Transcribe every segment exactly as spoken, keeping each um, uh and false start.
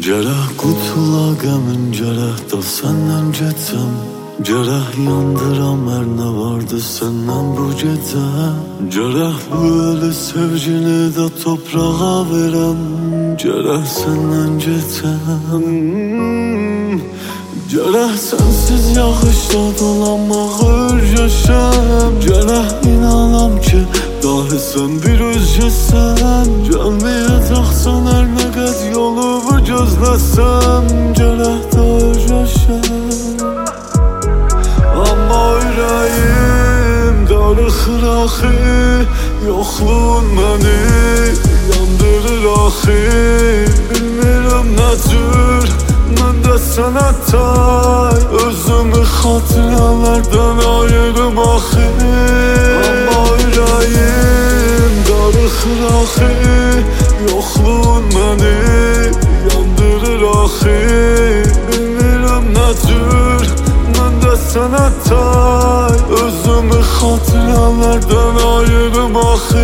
Cerrah qutula qəmin, cerrah da səndən keçəm. Cerrah yandıram hər nə vardı səndən bu gecə. Cerrah bu ölü sevgini də toprağa verəm. Cerrah səndən keçəm. Cerrah sensiz yağışda dolanmaq öyrəşəm. Cerrah inanam ki dahi sen bir özgəsən. Gəlməyəcəksən hər nə qəd yolumu gözləsəm. Cerrah da öyrəşəm. Amma ürəyim darıxır axı, yoxluğun məni yandırır axı. Bilmirəm nə cür mən də sənə tay, özümü xatirələrdən ayırım axı. Amma ürəyim darıxır axı, yoxluğun məni yandırır axı. Bilmirəm nə cür mən də sənə tay, özümü xatirələrdən ayırım axı.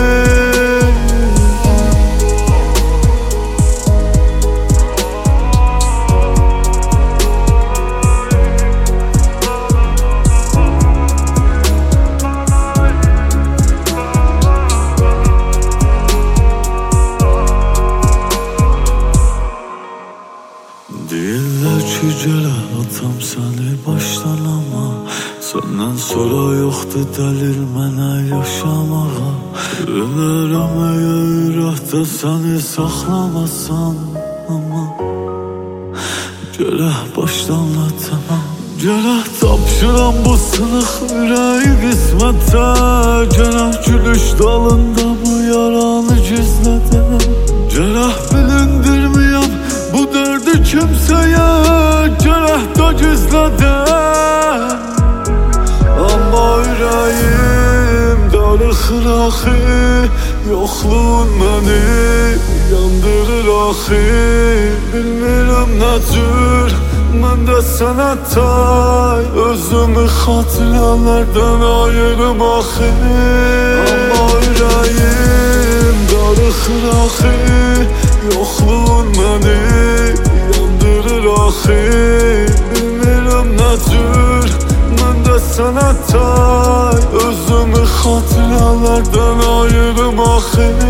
Deyirlər ki cerrah atam səni başdan, ama səndən sonra yoxdur dəlil mənə yaşamağa. Ölərəm əgər ürəkdə səni saxlamasan, ama cerrah başdan atamam. Cerrah tapşıram bu sınıq ürəyi qismətə. Cerrah gülüş dalında bu yaranı gizlədim. Cerrah bilindirməyəm bu derdi kimseye, cerrah da gizlədim. Amma ürəyim darıxır axı, yoxluğun məni yandırır axı. Bilmirəm nə cür mən də sənə tay, özümü xatirələrdən ayırım axı. Amma ürəyim darıxır axı, yoxluğun məni yandırır axı. Bilmirəm nə cür mən də sənə tay, özümü xatirələrdən ayırım axı.